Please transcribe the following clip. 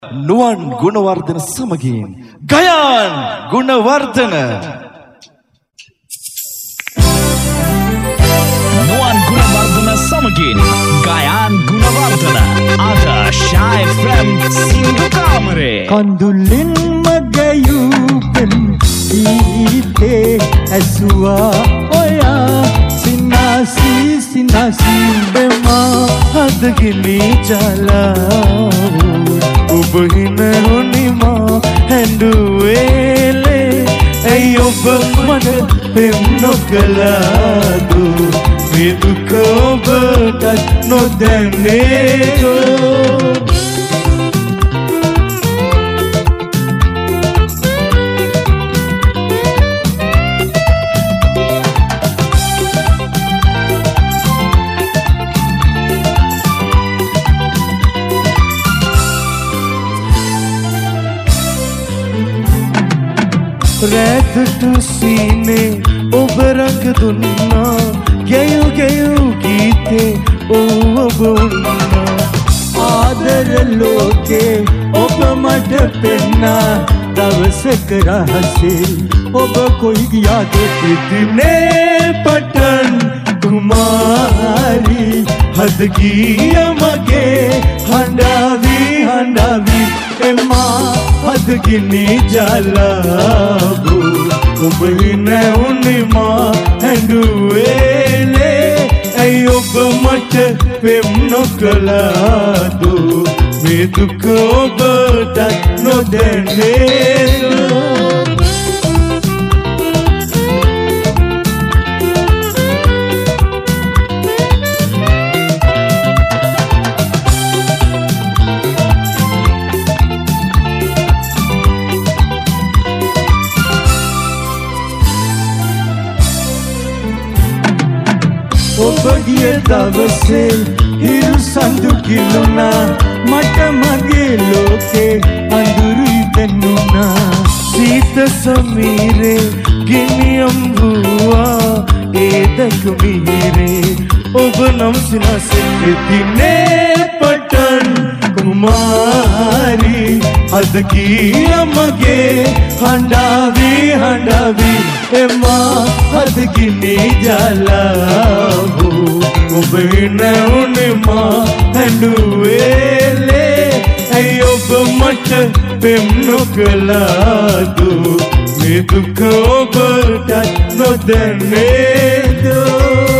නුවන් ගුණවර්ධන සමගින් ගයාන් ගුණවර්ධන නුවන් ගුණවර්ධන සමගින් ගයාන් ගුණවර්ධන අද ෂායි ෆ්‍රම් සිංදු කාමරේ කඳුලින් මගයුපෙන් ගීතේ ඇසුවා ඔයා සිනාසි සිනාසි බෙමා හදගිනි ජලාවු ඔබ හිනහොනිමා හැඬුවේලේ ඇයි ඔබ මට පෙම් නොකලාදු මේ දුක ඔබට නොදැනේදෝ රැතුටු සීනේ ඔබ රඟ දුන්නා ගැයු ගැයු ගීතේ ඔබ උන්නා ආදර ලෝකේ ඔබ මට පෙන්නා දවසක රහසේ ඔබ කොයි ගියාද ඉතිනේ පටන් කුමාරි හද ගිය මගේ හඬාවි හඬාවි එමා හදගිනි ජලාබු ඔබ හිනවුනිමා හැඬුවේලේ ඇයි ඔබ මට පෙම් නොකලාදු මේ දුක ඔබට නොදැනේදෝ ඔබ ගිය දවසේ හිරු සඳු කිලුණා මට මගේ ලෝකේ අඳුරුයි දැනුණා සීත සමීරේ ගිනියම් වූවා ඒ දැක මිහිරේ ඔබ නම් සිනාසෙන් ඉතිනේ පටන් කුමාරි අද ගිය මගේ හඬාවි හඬාවි එමා හදගිනි ජලාබු ඔබ හිනවුනිමා හැඬුවේලේ ඇයි ඔබ මට පෙම් නොකලාදු මේ දුක ඔබට නොදැනේදෝ